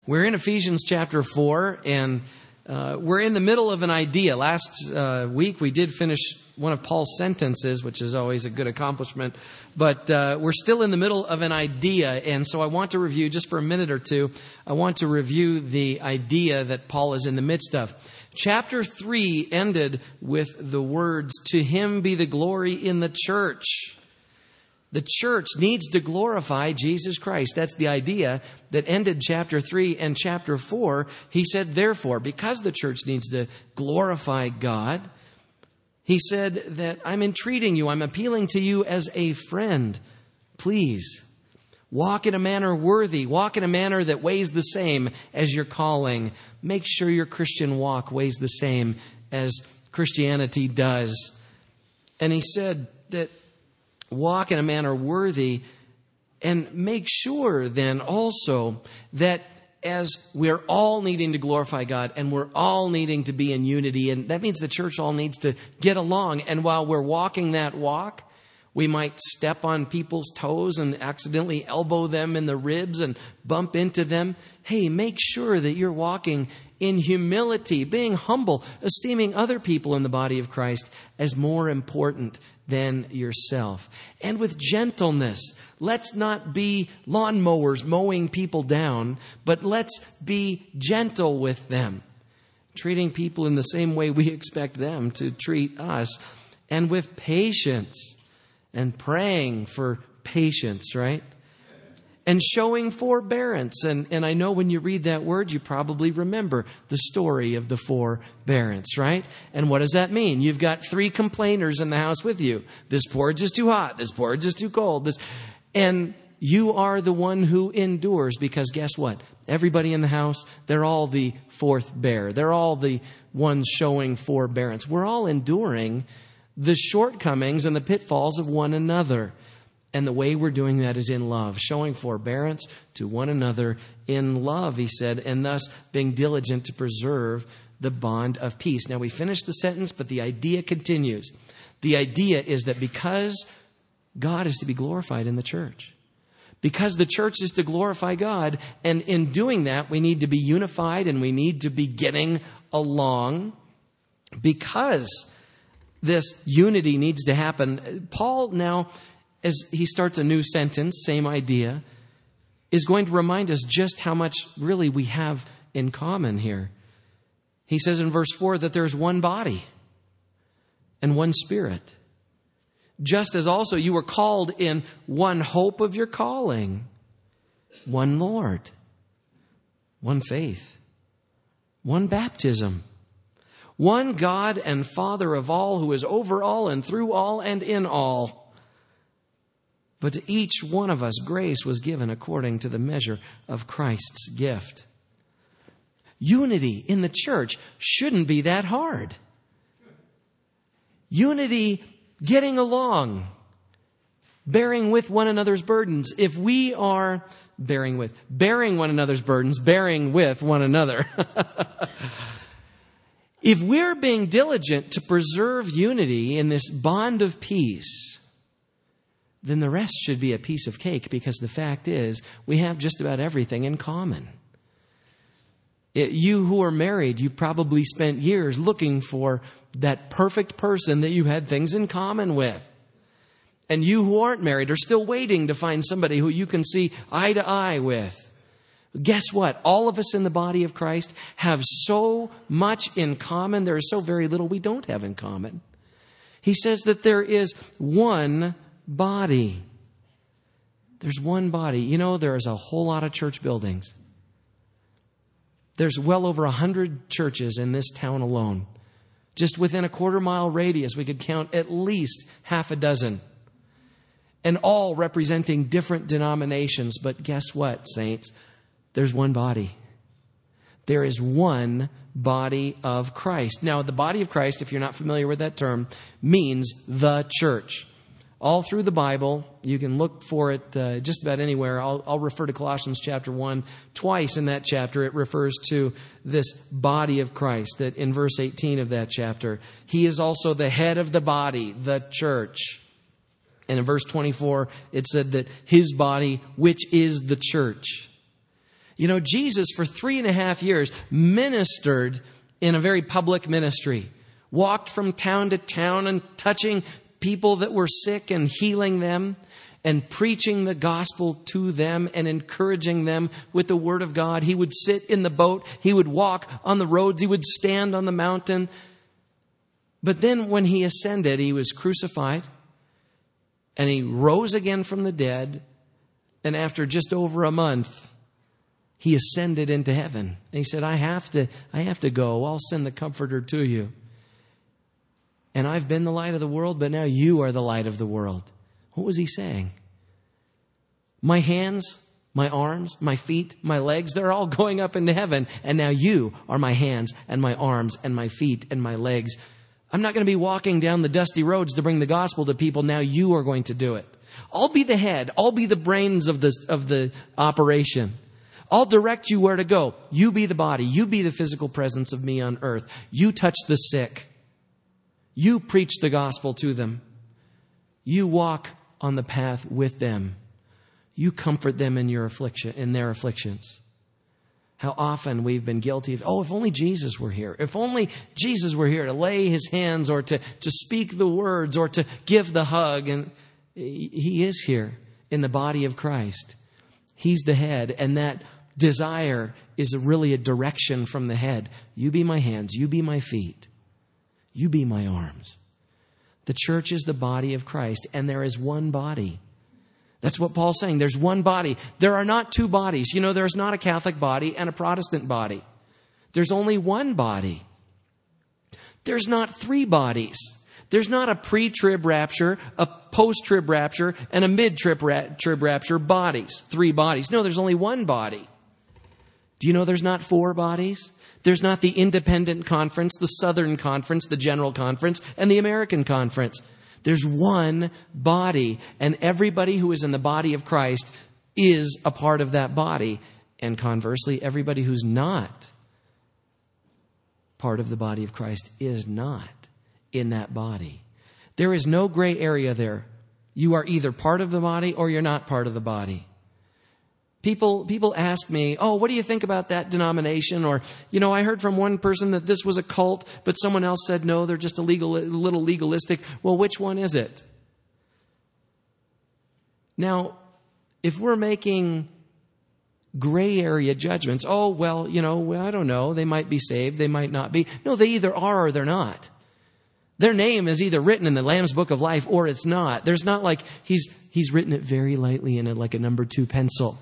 We're in Ephesians chapter 4, and we're in the middle of an idea. Last week we did finish one of Paul's sentences, which is always a good accomplishment, but we're still in the middle of an idea, and so I want to review, just for a minute or two, I want to review the idea that Paul is in the midst of. Chapter 3 ended with the words, "To him be the glory in the church." The church needs to glorify Jesus Christ. That's the idea that ended chapter 3 and chapter 4. He said, therefore, because the church needs to glorify God, he said that I'm entreating you, I'm appealing to you as a friend. Please, walk in a manner worthy. Walk in a manner that weighs the same as your calling. Make sure your Christian walk weighs the same as Christianity does. And he said that walk in a manner worthy, and make sure then also that as we're all needing to glorify God and we're all needing to be in unity, and that means the church all needs to get along. And while we're walking that walk, we might step on people's toes and accidentally elbow them in the ribs and bump into them. Hey, make sure that you're walking in humility, being humble, esteeming other people in the body of Christ as more important than yourself. And with gentleness, let's not be lawnmowers mowing people down, but let's be gentle with them, treating people in the same way we expect them to treat us, and with patience, and praying for patience, right? And showing forbearance. And I know when you read that word, you probably remember the story of the forbearance, right? And what does that mean? You've got 3 complainers in the house with you. This porridge is too hot. This porridge is too cold. And you are the one who endures, because guess what? Everybody in the house, they're all the fourth bear. They're all the ones showing forbearance. We're all enduring the shortcomings and the pitfalls of one another. And the way we're doing that is in love, showing forbearance to one another in love, he said, and thus being diligent to preserve the bond of peace. Now, we finished the sentence, but the idea continues. The idea is that because God is to be glorified in the church, because the church is to glorify God, and in doing that, we need to be unified and we need to be getting along, because this unity needs to happen. Paul now, as he starts a new sentence, same idea, is going to remind us just how much really we have in common here. He says in verse 4 that there's one body and one Spirit, just as also you were called in one hope of your calling, one Lord, one faith, one baptism, one God and Father of all, who is over all and through all and in all. But to each one of us, grace was given according to the measure of Christ's gift. Unity in the church shouldn't be that hard. Unity, getting along, bearing with one another's burdens. If we are bearing one another's burdens, bearing with one another. If we're being diligent to preserve unity in this bond of peace, then the rest should be a piece of cake, because the fact is we have just about everything in common. You who are married, you probably spent years looking for that perfect person that you had things in common with. And you who aren't married are still waiting to find somebody who you can see eye to eye with. Guess what? All of us in the body of Christ have so much in common. There is so very little we don't have in common. He says that there is one body. There's one body. You know, there's a whole lot of church buildings. There's well over 100 churches in this town alone. Just within a quarter-mile radius, we could count at least half a dozen. And all representing different denominations. But guess what, saints? There's one body. There is one body of Christ. Now, the body of Christ, if you're not familiar with that term, means the church. All through the Bible, you can look for it just about anywhere. I'll refer to Colossians chapter 1. Twice in that chapter, it refers to this body of Christ. That in verse 18 of that chapter, he is also the head of the body, the church. And in verse 24, it said that his body, which is the church. You know, Jesus for 3.5 years ministered in a very public ministry, walked from town to town and touching people that were sick and healing them and preaching the gospel to them and encouraging them with the word of God. He would sit in the boat. He would walk on the roads. He would stand on the mountain. But then when he ascended, he was crucified and he rose again from the dead. And after just over a month, he ascended into heaven. And he said, I have to go. I'll send the Comforter to you. And I've been the light of the world, but now you are the light of the world. What was he saying? My hands, my arms, my feet, my legs, they're all going up into heaven. And now you are my hands and my arms and my feet and my legs. I'm not going to be walking down the dusty roads to bring the gospel to people. Now you are going to do it. I'll be the head. I'll be the brains of the operation. I'll direct you where to go. You be the body. You be the physical presence of me on earth. You touch the sick. You preach the gospel to them. You walk on the path with them. You comfort them in their afflictions. How often we've been guilty of, if only Jesus were here. If only Jesus were here to lay his hands or to speak the words or to give the hug. And he is here in the body of Christ. He's the head, and that desire is really a direction from the head. You be my hands. You be my feet. You be my arms. The church is the body of Christ, and there is one body. That's what Paul's saying. There's one body. There are not two bodies. You know, there's not a Catholic body and a Protestant body. There's only one body. There's not three bodies. There's not a pre-trib rapture, a post-trib rapture, and a mid-trib rapture bodies. Three bodies. No, there's only one body. Do you know there's not four bodies? There's not the Independent Conference, the Southern Conference, the General Conference, and the American Conference. There's one body, and everybody who is in the body of Christ is a part of that body. And conversely, everybody who's not part of the body of Christ is not in that body. There is no gray area there. You are either part of the body or you're not part of the body. People ask me, what do you think about that denomination? Or, I heard from one person that this was a cult, but someone else said, no, they're just a little legalistic. Well, which one is it? Now, if we're making gray area judgments, I don't know, they might be saved, they might not be. No, they either are or they're not. Their name is either written in the Lamb's Book of Life or it's not. There's not like he's written it very lightly in like a number 2 pencil.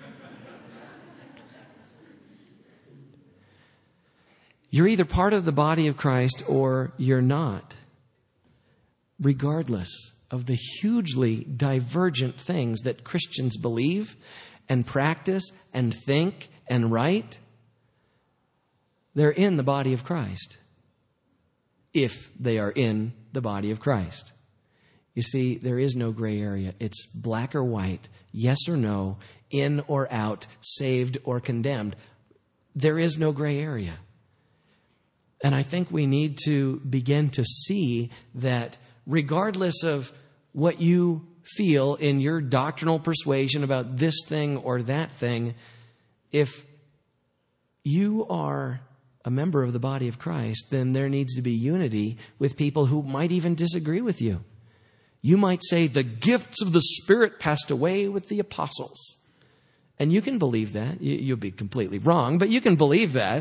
You're either part of the body of Christ or you're not, regardless of the hugely divergent things that Christians believe and practice and think and write. They're in the body of Christ, if they are in the body of Christ. You see, there is no gray area. It's black or white, yes or no, in or out, saved or condemned. There is no gray area. And I think we need to begin to see that regardless of what you feel in your doctrinal persuasion about this thing or that thing, if you are a member of the body of Christ, then there needs to be unity with people who might even disagree with you. You might say the gifts of the Spirit passed away with the apostles. And you can believe that. You'll be completely wrong, but you can believe that.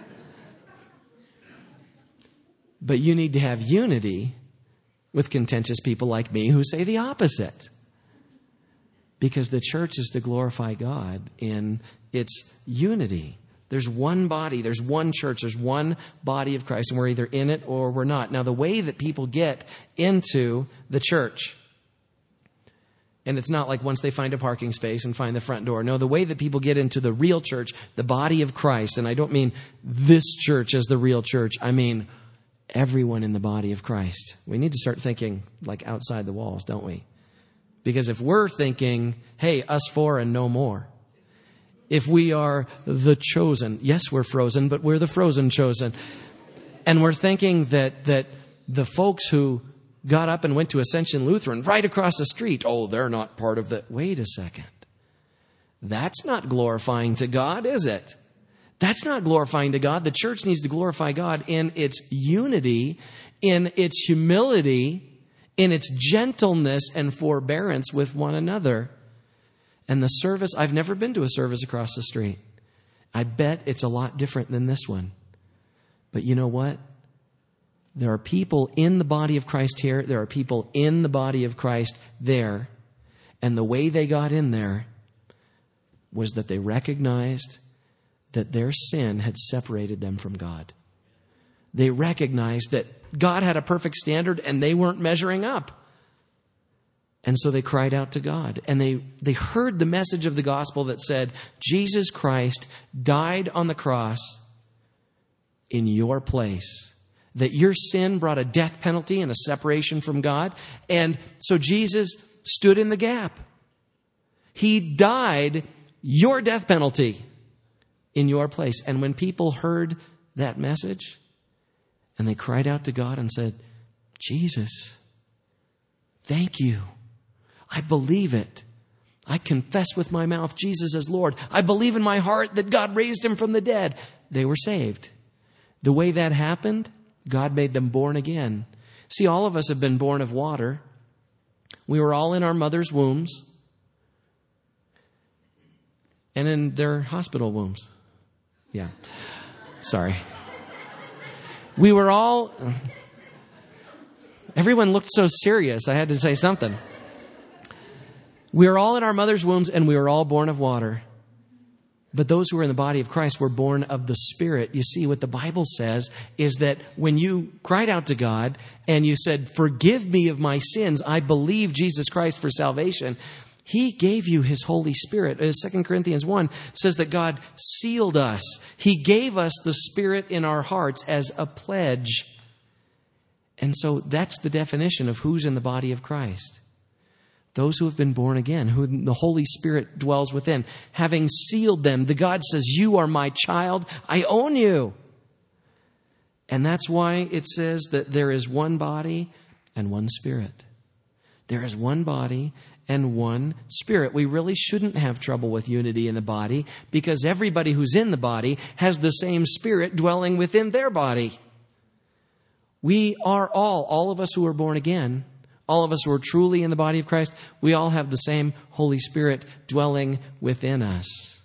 But you need to have unity with contentious people like me who say the opposite. Because the church is to glorify God in its unity. There's one body, there's one church, there's one body of Christ, and we're either in it or we're not. Now, the way that people get into the church, and it's not like once they find a parking space and find the front door. No, the way that people get into the real church, the body of Christ, and I don't mean this church as the real church, I mean everyone in the body of Christ. We need to start thinking like outside the walls, don't we? Because if we're thinking, hey, us four and no more, if we are the chosen, yes, we're frozen, but we're the frozen chosen. And we're thinking that the folks who got up and went to Ascension Lutheran right across the street, they're not part of the... Wait a second. That's not glorifying to God, is it? That's not glorifying to God. The church needs to glorify God in its unity, in its humility, in its gentleness and forbearance with one another. And the service, I've never been to a service across the street. I bet it's a lot different than this one. But you know what? There are people in the body of Christ here. There are people in the body of Christ there. And the way they got in there was that they recognized that their sin had separated them from God. They recognized that God had a perfect standard and they weren't measuring up. And so they cried out to God. And they heard the message of the gospel that said, Jesus Christ died on the cross in your place. That your sin brought a death penalty and a separation from God. And so Jesus stood in the gap. He died your death penalty in your place. And when people heard that message and they cried out to God and said, Jesus, thank you. I believe it. I confess with my mouth Jesus as Lord. I believe in my heart that God raised him from the dead. They were saved. The way that happened, God made them born again. See, all of us have been born of water. We were all in our mother's wombs and in their hospital wombs. Yeah. Sorry. We were all... Everyone looked so serious. I had to say something. We were all in our mother's wombs and we were all born of water. But those who were in the body of Christ were born of the Spirit. You see, what the Bible says is that when you cried out to God and you said, forgive me of my sins, I believe Jesus Christ for salvation, He gave you His Holy Spirit. As 2 Corinthians 1 says that God sealed us. He gave us the Spirit in our hearts as a pledge. And so that's the definition of who's in the body of Christ. Those who have been born again, who the Holy Spirit dwells within, having sealed them. The God says, you are my child. I own you. And that's why it says that there is one body and one Spirit. There is one body and one Spirit. We really shouldn't have trouble with unity in the body because everybody who's in the body has the same Spirit dwelling within their body. We are all of us who are born again, all of us who are truly in the body of Christ, we all have the same Holy Spirit dwelling within us.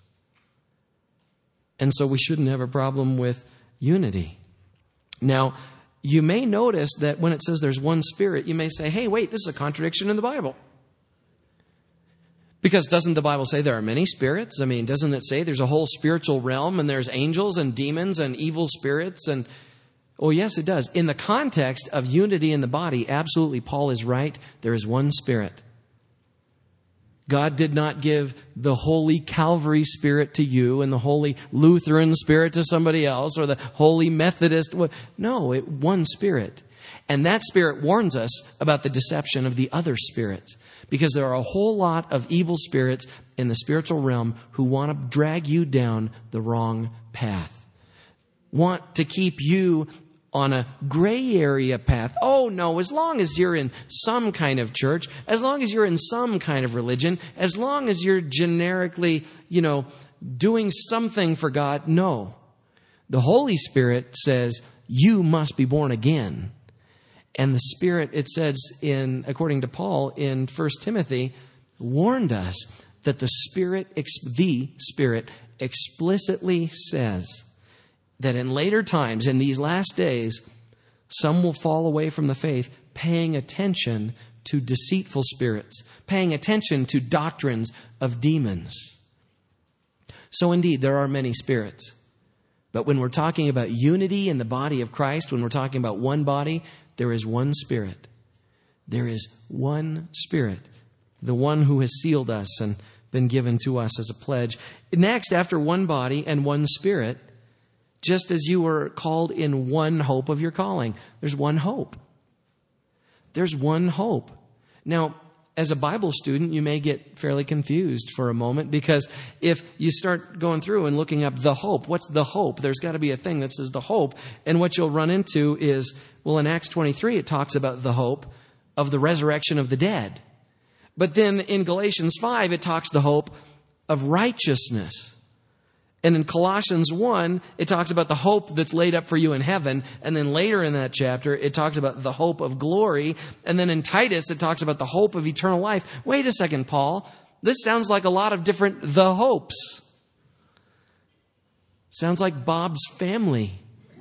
And so we shouldn't have a problem with unity. Now, you may notice that when it says there's one Spirit, you may say, hey, wait, this is a contradiction in the Bible. Because doesn't the Bible say there are many spirits? I mean, doesn't it say there's a whole spiritual realm and there's angels and demons and evil spirits and... Oh, yes, it does. In the context of unity in the body, absolutely, Paul is right. There is one Spirit. God did not give the Holy Calvary Spirit to you and the Holy Lutheran Spirit to somebody else or the Holy Methodist. No, one Spirit. And that Spirit warns us about the deception of the other spirits. Because there are a whole lot of evil spirits in the spiritual realm who want to drag you down the wrong path. Want to keep you on a gray area path. Oh no, as long as you're in some kind of church, as long as you're in some kind of religion, as long as you're generically, doing something for God. No. The Holy Spirit says you must be born again. And the Spirit, it says according to Paul in 1 Timothy, warned us that the Spirit explicitly says that in later times, in these last days, some will fall away from the faith, paying attention to deceitful spirits, paying attention to doctrines of demons. So indeed, there are many spirits. But when we're talking about unity in the body of Christ, when we're talking about one body, there is one Spirit. There is one Spirit, the one who has sealed us and been given to us as a pledge. Next, after one body and one Spirit, just as you were called in one hope of your calling. There's one hope. There's one hope. Now, as a Bible student, you may get fairly confused for a moment because if you start going through and looking up the hope, what's the hope? There's got to be a thing that says the hope. And what you'll run into is, well, in Acts 23, it talks about the hope of the resurrection of the dead. But then in Galatians 5, it talks the hope of righteousness. And in Colossians 1, it talks about the hope that's laid up for you in heaven. And then later in that chapter, it talks about the hope of glory. And then in Titus, it talks about the hope of eternal life. Wait a second, Paul. This sounds like a lot of different the hopes. Sounds like Bob's family.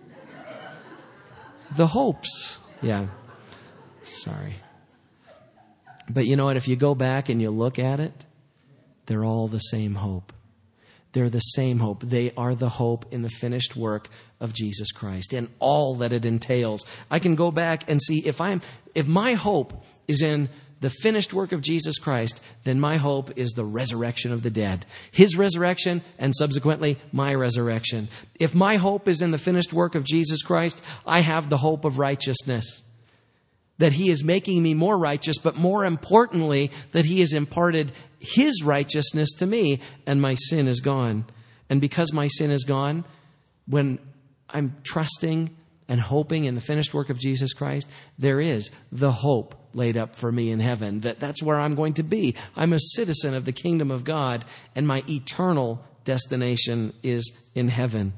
The hopes. Yeah. Sorry. But you know what? If you go back and you look at it, they're all the same hope. They're the same hope. They are the hope in the finished work of Jesus Christ and all that it entails. I can go back and see if my hope is in the finished work of Jesus Christ, then my hope is the resurrection of the dead. His resurrection and subsequently my resurrection. If my hope is in the finished work of Jesus Christ, I have the hope of righteousness. That He is making me more righteous, but more importantly, that He has imparted His righteousness to me, and my sin is gone. And because my sin is gone, when I'm trusting and hoping in the finished work of Jesus Christ, there is the hope laid up for me in heaven. That's where I'm going to be. I'm a citizen of the kingdom of God, and my eternal destination is in heaven.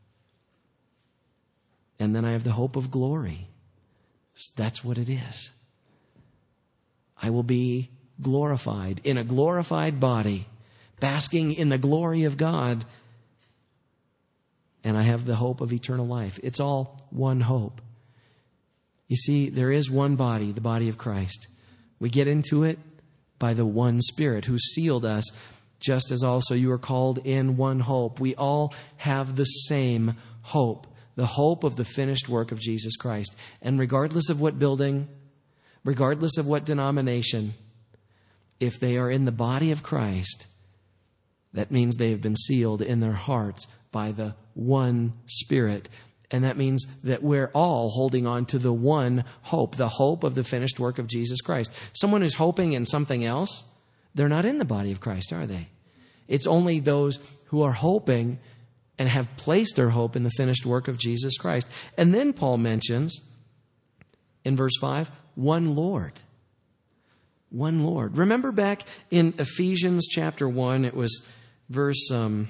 And then I have the hope of glory. That's what it is. I will be glorified in a glorified body, basking in the glory of God. And I have the hope of eternal life. It's all one hope. You see, there is one body, the body of Christ. We get into it by the one Spirit who sealed us, just as also you are called in one hope. We all have the same hope, the hope of the finished work of Jesus Christ. And regardless of what building, regardless of what denomination, if they are in the body of Christ, that means they have been sealed in their hearts by the one Spirit. And that means that we're all holding on to the one hope, the hope of the finished work of Jesus Christ. Someone who's hoping in something else, they're not in the body of Christ, are they? It's only those who are hoping and have placed their hope in the finished work of Jesus Christ. And then Paul mentions in verse 5, one Lord. One Lord. Remember back in Ephesians chapter 1, it was verse...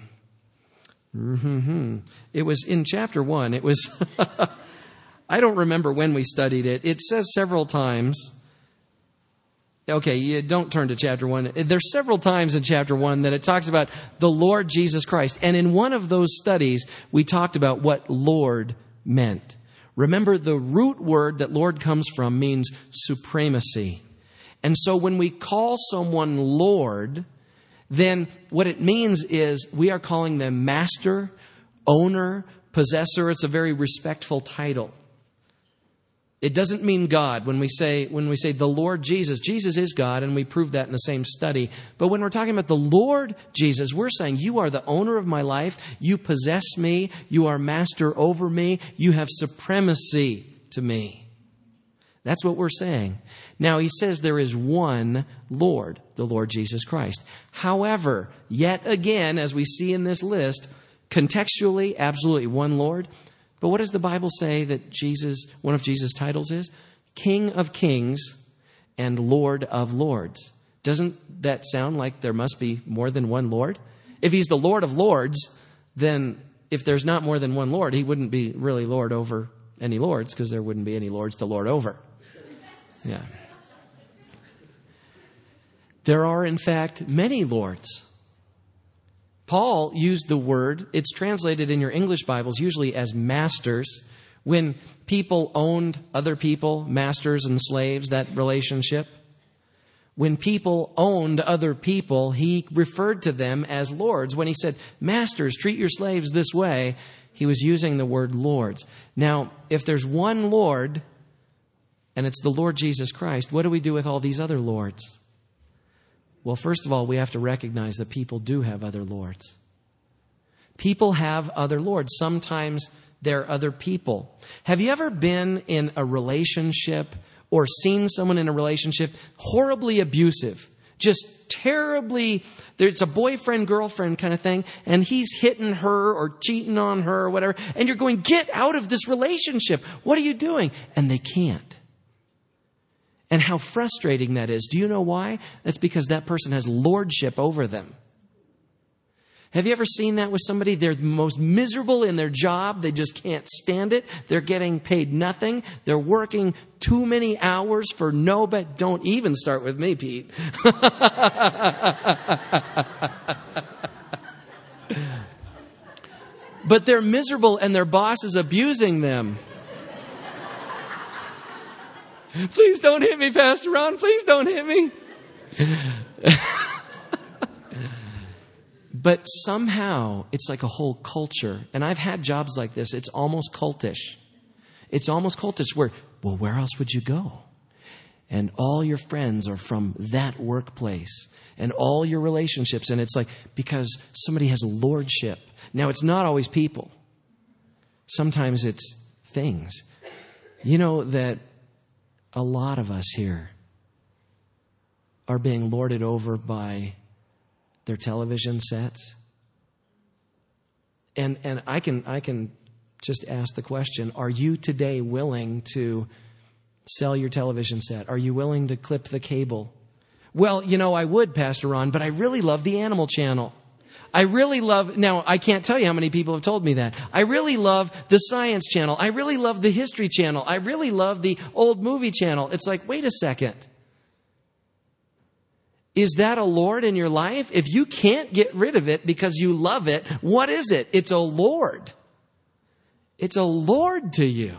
It was in chapter 1. It was, I don't remember when we studied it. It says several times. Okay, you don't turn to chapter 1. There's several times in chapter 1 that it talks about the Lord Jesus Christ. And in one of those studies, we talked about what Lord meant. Remember, the root word that Lord comes from means supremacy. And so when we call someone Lord, then what it means is we are calling them master, owner, possessor. It's a very respectful title. It doesn't mean God. When we say the Lord Jesus, Jesus is God, and we proved that in the same study. But when we're talking about the Lord Jesus, we're saying you are the owner of my life. You possess me. You are master over me. You have supremacy to me. That's what we're saying. Now, he says there is one Lord, the Lord Jesus Christ. However, yet again, as we see in this list, contextually, absolutely one Lord. But what does the Bible say that one of Jesus' titles is? King of Kings and Lord of Lords. Doesn't that sound like there must be more than one Lord? If he's the Lord of Lords, then if there's not more than one Lord, he wouldn't be really Lord over any lords, because there wouldn't be any lords to lord over. Yeah. There are, in fact, many lords. Paul used the word, it's translated in your English Bibles usually as masters. When people owned other people, masters and slaves, that relationship. When people owned other people, he referred to them as lords. When he said, masters, treat your slaves this way, he was using the word lords. Now, if there's one Lord, and it's the Lord Jesus Christ, what do we do with all these other lords? Well, first of all, we have to recognize that people do have other lords. People have other lords. Sometimes they're other people. Have you ever been in a relationship or seen someone in a relationship horribly abusive? Just terribly, it's a boyfriend-girlfriend kind of thing, and he's hitting her or cheating on her or whatever, and you're going, get out of this relationship. What are you doing? And they can't. And how frustrating that is. Do you know why? That's because that person has lordship over them. Have you ever seen that with somebody? They're the most miserable in their job. They just can't stand it. They're getting paid nothing. They're working too many hours for no bet. Don't even start with me, Pete. But they're miserable and their boss is abusing them. Please don't hit me, Pastor Ron. Please don't hit me. But somehow, it's like a whole culture. And I've had jobs like this. It's almost cultish. It's almost cultish where, well, where else would you go? And all your friends are from that workplace. And all your relationships. And it's like, because somebody has lordship. Now, it's not always people. Sometimes it's things. You know that a lot of us here are being lorded over by their television sets. And I can just ask the question, are you today willing to sell your television set? Are you willing to clip the cable? Well, I would, Pastor Ron, but I really love the Animal Channel. I really love, now I can't tell you how many people have told me that. I really love the Science Channel. I really love the History Channel. I really love the Old Movie Channel. It's like, wait a second. Is that a Lord in your life? If you can't get rid of it because you love it, what is it? It's a Lord. It's a Lord to you.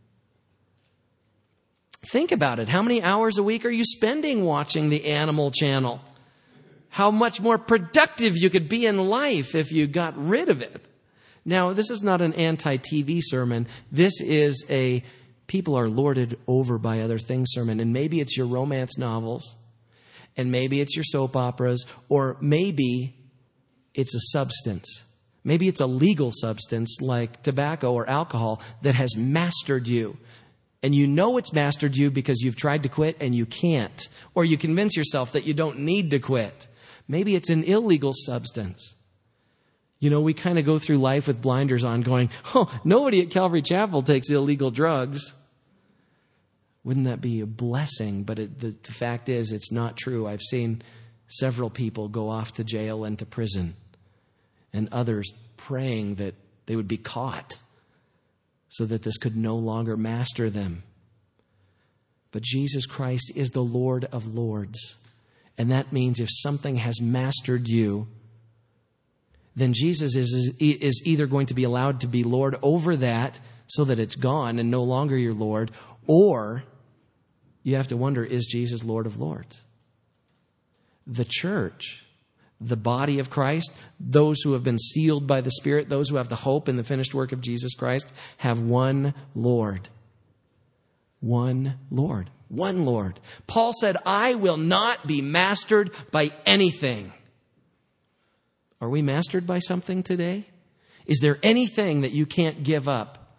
Think about it. How many hours a week are you spending watching the Animal Channel? How much more productive you could be in life if you got rid of it. Now, this is not an anti-TV sermon. This is a people are lorded over by other things sermon. And maybe it's your romance novels. And maybe it's your soap operas. Or maybe it's a substance. Maybe it's a legal substance like tobacco or alcohol that has mastered you. And you know it's mastered you because you've tried to quit and you can't. Or you convince yourself that you don't need to quit. Maybe it's an illegal substance. We kind of go through life with blinders on going, nobody at Calvary Chapel takes illegal drugs. Wouldn't that be a blessing? But the fact is, it's not true. I've seen several people go off to jail and to prison. And others praying that they would be caught so that this could no longer master them. But Jesus Christ is the Lord of Lords. And that means if something has mastered you, then Jesus is either going to be allowed to be Lord over that so that it's gone and no longer your Lord, or you have to wonder, is Jesus Lord of Lords? The church, the body of Christ, those who have been sealed by the Spirit, those who have the hope in the finished work of Jesus Christ, have one Lord. One Lord. One Lord. Paul said, I will not be mastered by anything. Are we mastered by something today? Is there anything that you can't give up?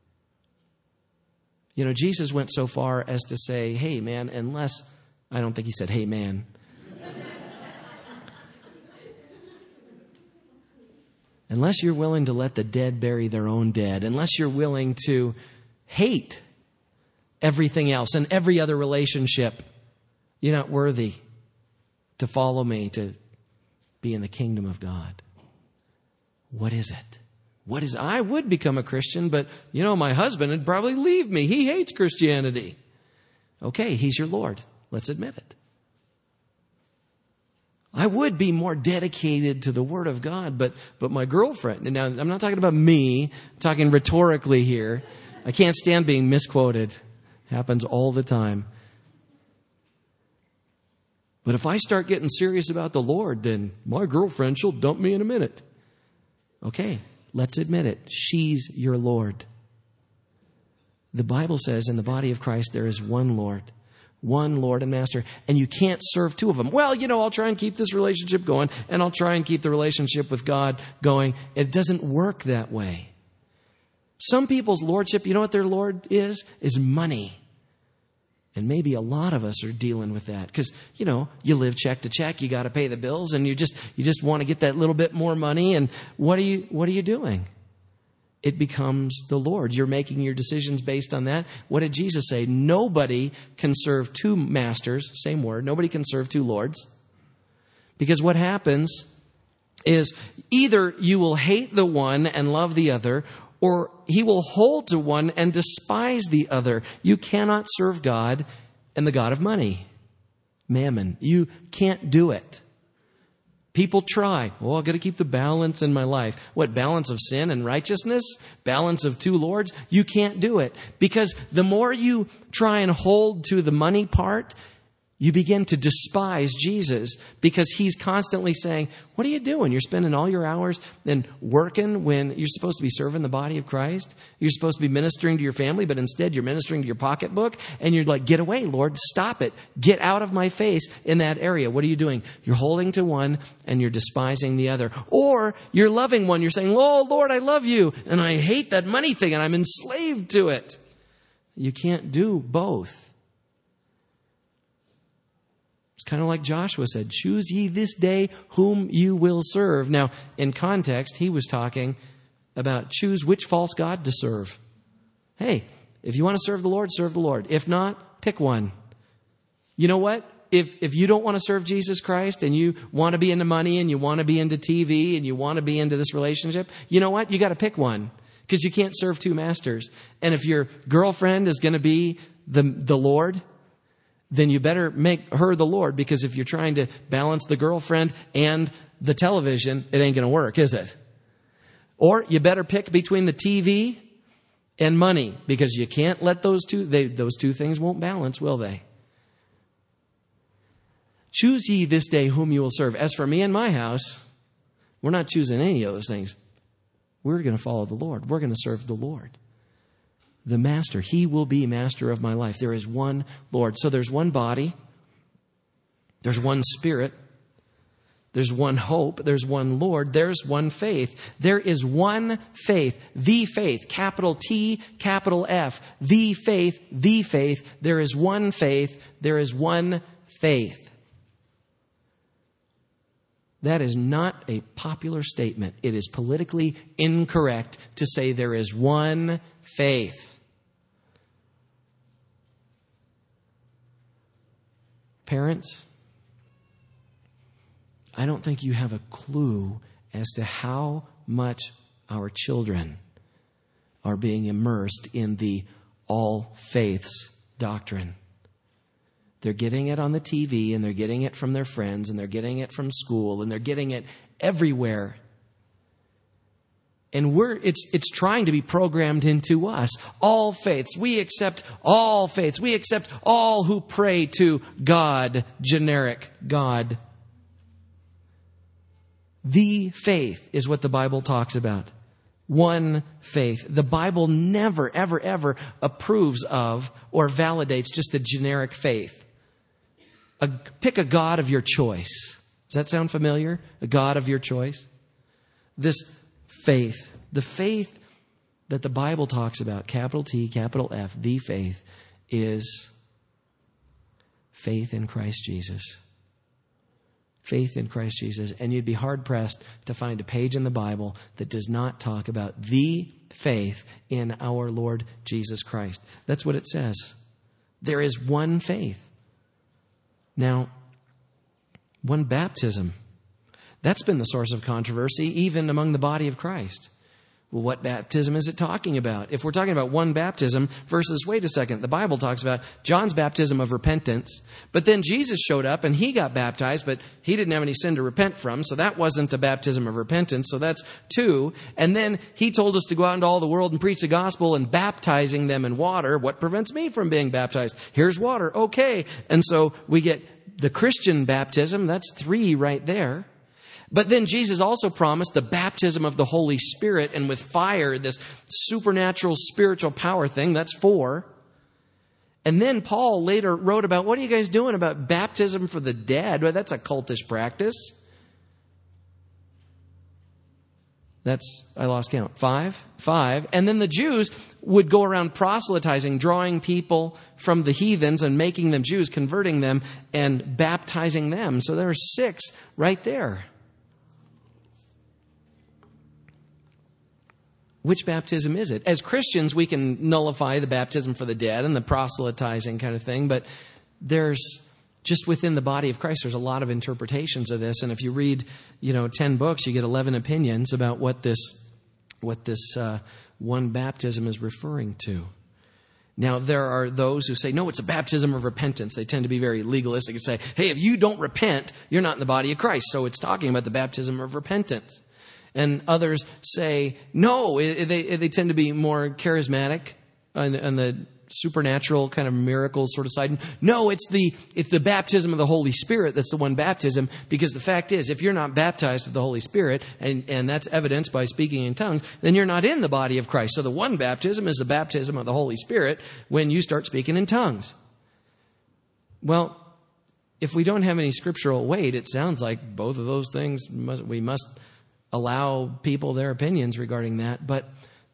Jesus went so far as to say, hey man, I don't think he said, hey man. Unless you're willing to let the dead bury their own dead, unless you're willing to hate everything else and every other relationship, you're not worthy to follow me, to be in the kingdom of God. What is it? I would become a Christian, but my husband would probably leave me. He hates Christianity. Okay, he's your Lord. Let's admit it. I would be more dedicated to the Word of God, but my girlfriend, and now I'm not talking about me, I'm talking rhetorically here. I can't stand being misquoted. Happens all the time. But if I start getting serious about the Lord, then my girlfriend, she'll dump me in a minute. Okay, let's admit it. She's your Lord. The Bible says in the body of Christ there is one Lord and Master, and you can't serve two of them. Well, I'll try and keep this relationship going, and I'll try and keep the relationship with God going. It doesn't work that way. Some people's lordship, what their Lord is money. And maybe a lot of us are dealing with that because, you live check to check. You got to pay the bills and you just want to get that little bit more money. And what are you doing? It becomes the Lord. You're making your decisions based on that. What did Jesus say? Nobody can serve two masters. Same word. Nobody can serve two lords. Because what happens is either you will hate the one and love the other, or he will hold to one and despise the other. You cannot serve God and the God of money, mammon. You can't do it. People try. Well, I've got to keep the balance in my life. What, balance of sin and righteousness? Balance of two lords? You can't do it. Because the more you try and hold to the money part, you begin to despise Jesus, because he's constantly saying, what are you doing? You're spending all your hours and working when you're supposed to be serving the body of Christ. You're supposed to be ministering to your family, but instead you're ministering to your pocketbook. And you're like, get away, Lord, stop it. Get out of my face in that area. What are you doing? You're holding to one and you're despising the other. Or you're loving one. You're saying, oh, Lord, I love you, and I hate that money thing, and I'm enslaved to it. You can't do both. It's kind of like Joshua said, choose ye this day whom you will serve. Now, in context, he was talking about choose which false god to serve. Hey, if you want to serve the Lord, serve the Lord. If not, pick one. You know what? If you don't want to serve Jesus Christ, and you want to be into money, and you want to be into TV, and you want to be into this relationship, you know what? You got to pick one, because you can't serve two masters. And if your girlfriend is going to be the Lord, then you better make her the Lord, because if you're trying to balance the girlfriend and the television, it ain't going to work, is it? Or you better pick between the TV and money, because you can't let those two things won't balance, will they? Choose ye this day whom you will serve. As for me and my house, we're not choosing any of those things. We're going to follow the Lord. We're going to serve the Lord. The master. He will be master of my life. There is one Lord. So there's one body. There's one Spirit. There's one hope. There's one Lord. There's one faith. There is one faith. The faith. Capital T, capital F. The faith. The faith. There is one faith. There is one faith. That is not a popular statement. It is politically incorrect to say there is one faith. Parents, I don't think you have a clue as to how much our children are being immersed in the all faiths doctrine. They're getting it on the TV, and they're getting it from their friends, and they're getting it from school, and they're getting it everywhere. And it's trying to be programmed into us. All faiths. We accept all faiths. We accept all who pray to God, generic God. The faith is what the Bible talks about. One faith. The Bible never, ever, ever approves of or validates just a generic faith. Pick a God of your choice. Does that sound familiar? A God of your choice? This faith, the faith that the Bible talks about, capital T, capital F, the faith, is faith in Christ Jesus. Faith in Christ Jesus. And you'd be hard-pressed to find a page in the Bible that does not talk about the faith in our Lord Jesus Christ. That's what it says. There is one faith. Now, one baptism. That's been the source of controversy even among the body of Christ. Well, what baptism is it talking about? If we're talking about one baptism versus, wait a second, the Bible talks about John's baptism of repentance, but then Jesus showed up and he got baptized, but he didn't have any sin to repent from, so that wasn't a baptism of repentance, so that's two. And then he told us to go out into all the world and preach the gospel, and baptizing them in water. What prevents me from being baptized? Here's water. Okay. And so we get the Christian baptism. That's three right there. But then Jesus also promised the baptism of the Holy Spirit and with fire, this supernatural spiritual power thing. That's four. And then Paul later wrote about, what are you guys doing about baptism for the dead? Well, that's a cultish practice. I lost count. Five. And then the Jews would go around proselytizing, drawing people from the heathens and making them Jews, converting them and baptizing them. So there are six right there. Which baptism is it? As Christians, we can nullify the baptism for the dead and the proselytizing kind of thing, but there's just within the body of Christ, there's a lot of interpretations of this. And if you read, 10 books, you get 11 opinions about what this one baptism is referring to. Now, there are those who say, no, it's a baptism of repentance. They tend to be very legalistic and say, hey, if you don't repent, you're not in the body of Christ. So it's talking about the baptism of repentance. And others say, no, they tend to be more charismatic on the supernatural kind of miracle sort of side. No, it's the baptism of the Holy Spirit that's the one baptism, because the fact is, if you're not baptized with the Holy Spirit, and that's evidenced by speaking in tongues, then you're not in the body of Christ. So the one baptism is the baptism of the Holy Spirit when you start speaking in tongues. Well, if we don't have any scriptural weight, it sounds like both of those things we must allow people their opinions regarding that. But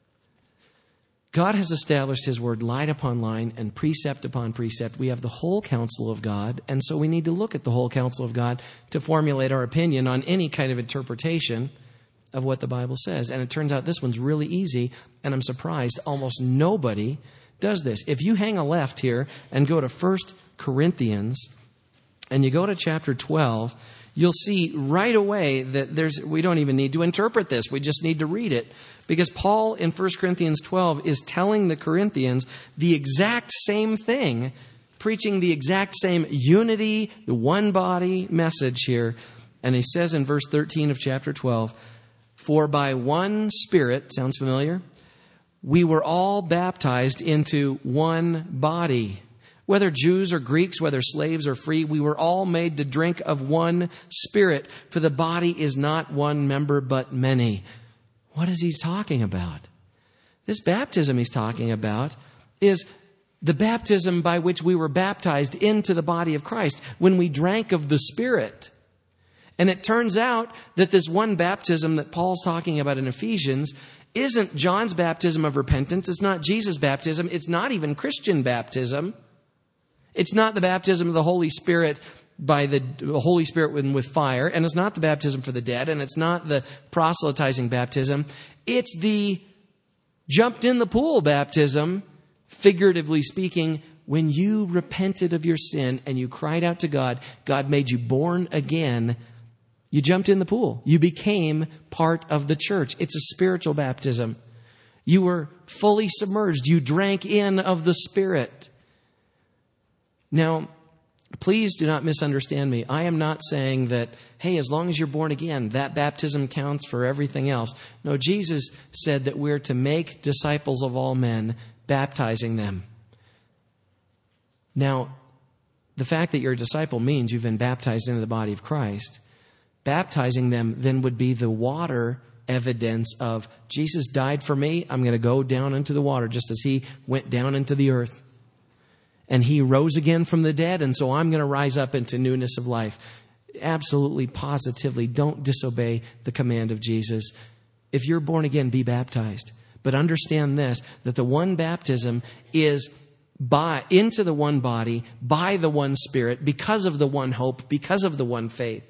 God has established His word line upon line and precept upon precept. We have the whole counsel of God, and so we need to look at the whole counsel of God to formulate our opinion on any kind of interpretation of what the Bible says. And it turns out this one's really easy, and I'm surprised almost nobody does this. If you hang a left here and go to 1 Corinthians, and you go to chapter 12, you'll see right away that we don't even need to interpret this. We just need to read it. Because Paul in 1 Corinthians 12 is telling the Corinthians the exact same thing, preaching the exact same unity, the one body message here. And he says in verse 13 of chapter 12, for by one Spirit, sounds familiar? We were all baptized into one body. Whether Jews or Greeks, whether slaves or free, we were all made to drink of one Spirit. For the body is not one member, but many. What is he talking about? This baptism he's talking about is the baptism by which we were baptized into the body of Christ when we drank of the Spirit. And it turns out that this one baptism that Paul's talking about in Ephesians isn't John's baptism of repentance. It's not Jesus' baptism. It's not even Christian baptism. It's not the baptism of the Holy Spirit by the Holy Spirit with fire, and it's not the baptism for the dead, and it's not the proselytizing baptism. It's the jumped in the pool baptism, figuratively speaking, when you repented of your sin and you cried out to God, God made you born again, you jumped in the pool. You became part of the church. It's a spiritual baptism. You were fully submerged. You drank in of the Spirit. Now, please do not misunderstand me. I am not saying that, hey, as long as you're born again, that baptism counts for everything else. No, Jesus said that we're to make disciples of all men, baptizing them. Now, the fact that you're a disciple means you've been baptized into the body of Christ. Baptizing them then would be the water evidence of Jesus died for me. I'm going to go down into the water just as He went down into the earth. And He rose again from the dead, and so I'm going to rise up into newness of life. Absolutely, positively, don't disobey the command of Jesus. If you're born again, be baptized. But understand this, that the one baptism is into the one body, by the one Spirit, because of the one hope, because of the one faith.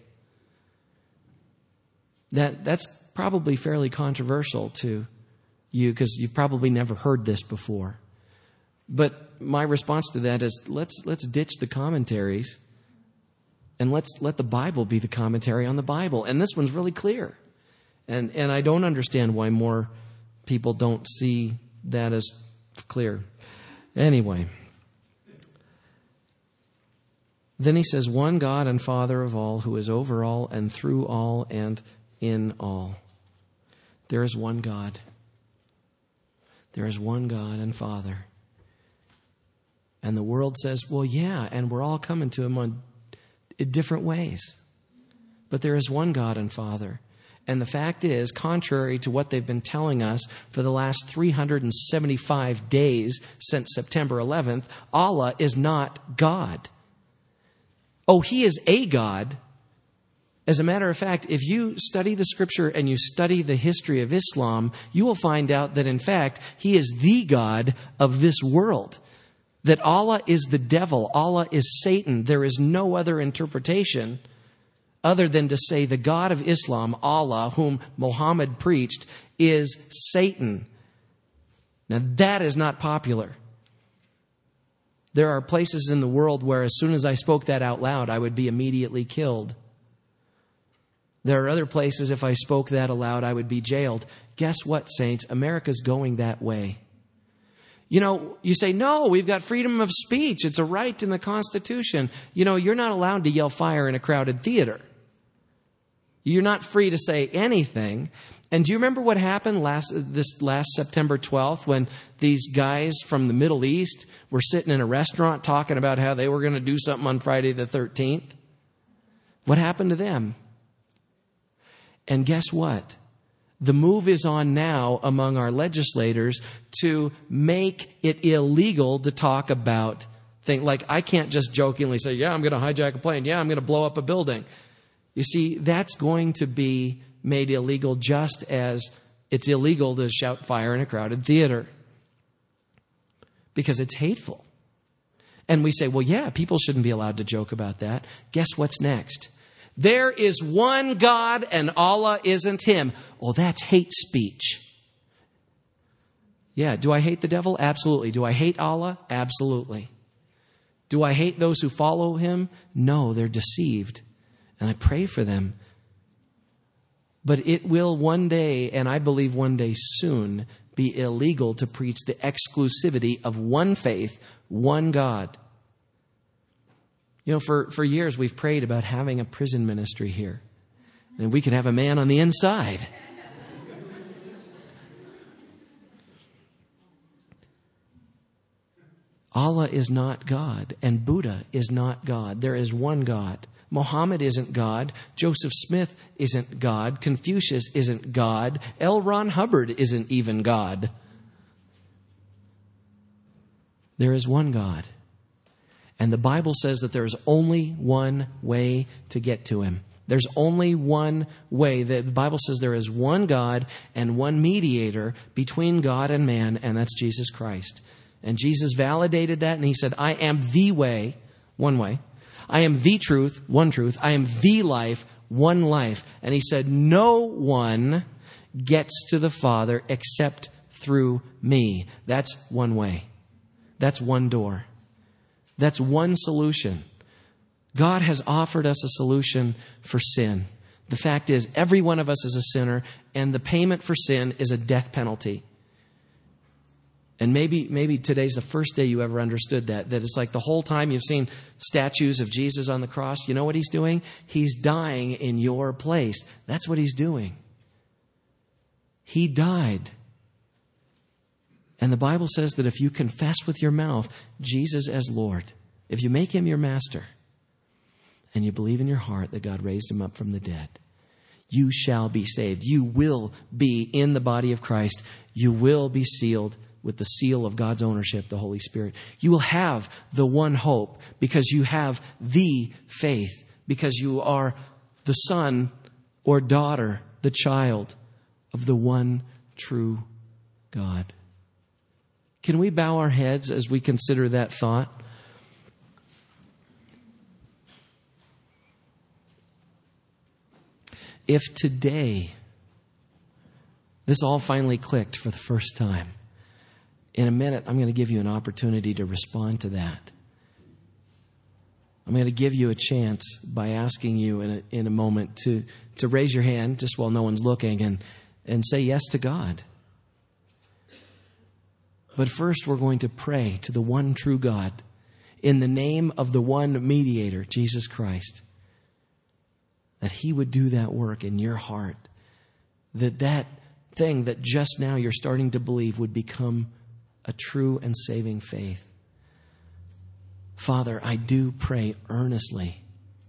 That's probably fairly controversial to you, because you've probably never heard this before. But my response to that is let's ditch the commentaries and let's let the Bible be the commentary on the Bible. And this one's really clear. And I don't understand why more people don't see that as clear. Anyway. Then he says, one God and Father of all, who is over all and through all and in all. There is one God. There is one God and Father. And the world says, well, yeah, and we're all coming to Him in different ways. But there is one God and Father. And the fact is, contrary to what they've been telling us for the last 375 days since September 11th, Allah is not God. Oh, He is a God. As a matter of fact, if you study the Scripture and you study the history of Islam, you will find out that, in fact, He is the God of this world. That Allah is the devil. Allah is Satan. There is no other interpretation other than to say the God of Islam, Allah, whom Muhammad preached, is Satan. Now that is not popular. There are places in the world where as soon as I spoke that out loud, I would be immediately killed. There are other places, if I spoke that aloud, I would be jailed. Guess what, saints? America's going that way. You know, you say, no, we've got freedom of speech. It's a right in the Constitution. You know, you're not allowed to yell fire in a crowded theater. You're not free to say anything. And do you remember what happened this last September 12th when these guys from the Middle East were sitting in a restaurant talking about how they were going to do something on Friday the 13th? What happened to them? And guess what? The move is on now among our legislators to make it illegal to talk about things. Like, I can't just jokingly say, yeah, I'm going to hijack a plane. Yeah, I'm going to blow up a building. You see, that's going to be made illegal just as it's illegal to shout fire in a crowded theater. Because it's hateful. And we say, well, yeah, people shouldn't be allowed to joke about that. Guess what's next? There is one God and Allah isn't Him. Oh, that's hate speech. Yeah, do I hate the devil? Absolutely. Do I hate Allah? Absolutely. Do I hate those who follow Him? No, they're deceived. And I pray for them. But it will one day, and I believe one day soon, be illegal to preach the exclusivity of one faith, one God. You know, for years we've prayed about having a prison ministry here. And we could have a man on the inside. Allah is not God, and Buddha is not God. There is one God. Muhammad isn't God. Joseph Smith isn't God. Confucius isn't God. L. Ron Hubbard isn't even God. There is one God. And the Bible says that there is only one way to get to Him. There's only one way. The Bible says there is one God and one mediator between God and man, and that's Jesus Christ. And Jesus validated that, and He said, I am the way, one way. I am the truth, one truth. I am the life, one life. And He said, no one gets to the Father except through me. That's one way. That's one door. That's one solution. God has offered us a solution for sin. The fact is, every one of us is a sinner, and the payment for sin is a death penalty. And maybe today's the first day you ever understood that it's like the whole time you've seen statues of Jesus on the cross. You know what He's doing? He's dying in your place. That's what He's doing. He died. And the Bible says that if you confess with your mouth Jesus as Lord, if you make Him your master, and you believe in your heart that God raised Him up from the dead, you shall be saved. You will be in the body of Christ. You will be sealed with the seal of God's ownership, the Holy Spirit. You will have the one hope because you have the faith, because you are the son or daughter, the child of the one true God. Can we bow our heads as we consider that thought? If today this all finally clicked for the first time, in a minute I'm going to give you an opportunity to respond to that. I'm going to give you a chance by asking you in a moment to raise your hand just while no one's looking and say yes to God. But first we're going to pray to the one true God in the name of the one mediator, Jesus Christ, that He would do that work in your heart, that thing that just now you're starting to believe would become a true and saving faith. Father, I do pray earnestly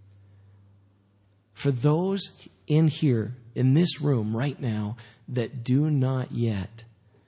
for those in here, in this room right now, that do not yet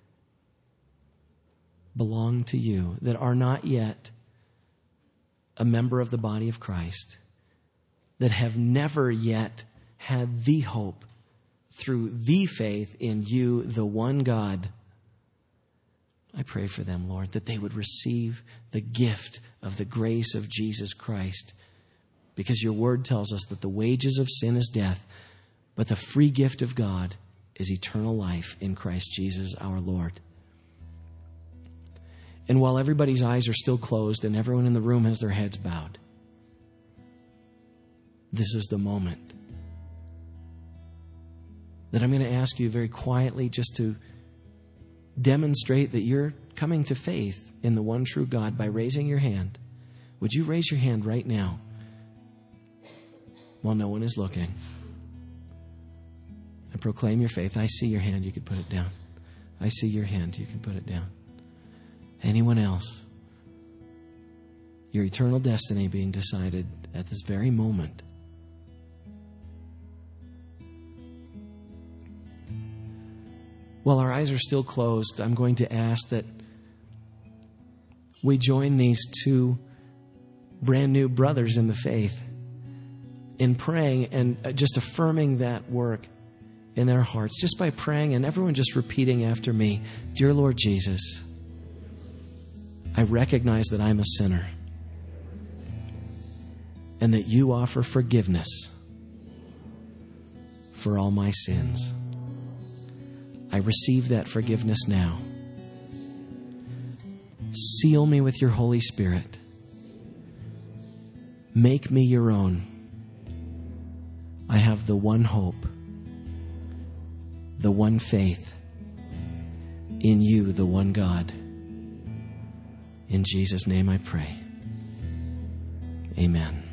belong to You, that are not yet a member of the body of Christ, that have never yet had the hope through the faith in You, the one God. I pray for them, Lord, that they would receive the gift of the grace of Jesus Christ, because Your word tells us that the wages of sin is death, but the free gift of God is eternal life in Christ Jesus our Lord. And while everybody's eyes are still closed and everyone in the room has their heads bowed, this is the moment that I'm going to ask you very quietly just to demonstrate that you're coming to faith in the one true God by raising your hand. Would you raise your hand right now while no one is looking? And proclaim your faith. I see your hand. You can put it down. I see your hand. You can put it down. Anyone else? Your eternal destiny being decided at this very moment. While our eyes are still closed, I'm going to ask that we join these two brand new brothers in the faith in praying and just affirming that work in their hearts, just by praying and everyone just repeating after me. Dear Lord Jesus, I recognize that I'm a sinner and that you offer forgiveness for all my sins. I receive that forgiveness now. Seal me with your Holy Spirit. Make me your own. I have the one hope, the one faith in you, the one God. In Jesus' name I pray. Amen.